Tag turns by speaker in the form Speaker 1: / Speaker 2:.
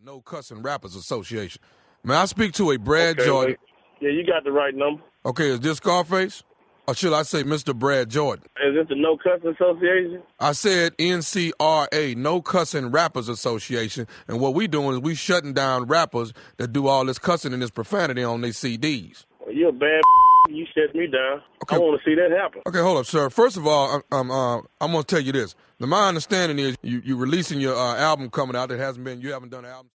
Speaker 1: No Cussing Rappers Association. May I speak to a Brad Jordan?
Speaker 2: Wait. Yeah, you got the right number.
Speaker 1: Okay, is this Scarface? Or should I say Mr. Brad Jordan?
Speaker 2: Is this the No Cussing Association?
Speaker 1: I said NCRA, No Cussing Rappers Association, and what we doing is we shutting down rappers that do all this cussing and this profanity on their CDs.
Speaker 2: Well, you're a bad you shut me down.
Speaker 1: Okay.
Speaker 2: I want to see that happen.
Speaker 1: Okay, hold up, sir. First of all, I'm going to tell you this. Now, my understanding is you releasing your album coming out that you haven't done an album.